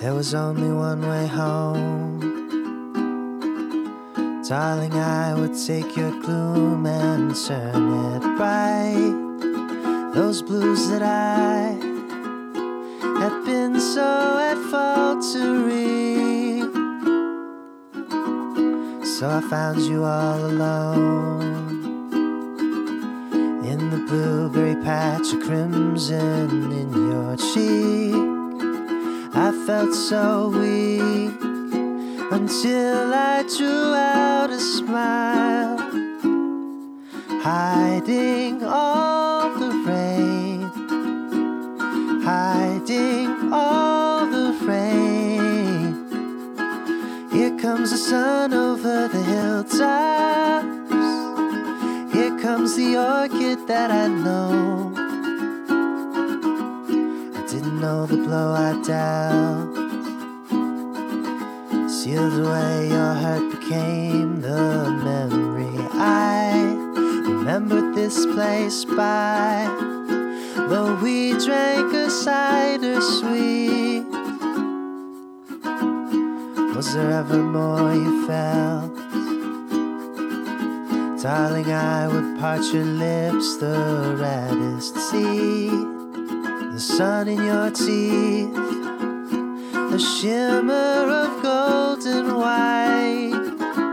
There was only one way home. Darling, I would take your gloom and turn it bright. Those blues that I had been so at fault to read. So I found you all alone in the blueberry patch of crimson in your cheek. I felt so weak until I drew out a smile, hiding all the rain, hiding all the rain. Here comes the sun over the hilltops. Here comes the orchid that I know. I didn't know the blow I dealt sealed away your hurt, became the memory. I remembered this place by, though we drank a cider sweet. Was there ever more you felt? Darling, I would part your lips, the reddest sea, the sun in your teeth, a shimmer of golden white,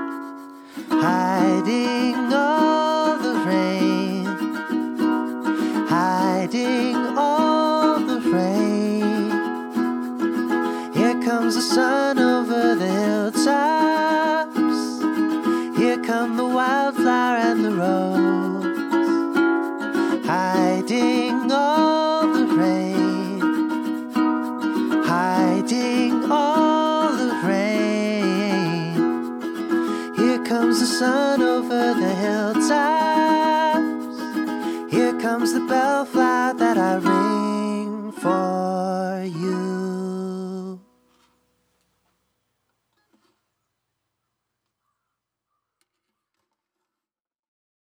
hiding all the rain, hiding all the rain. Here comes the sun over the hilltops. Here come the wildflower and the rose, hiding all the rain, hiding all the rain. Here comes the sun over the hilltops. Here comes the bellflower that I ring for you.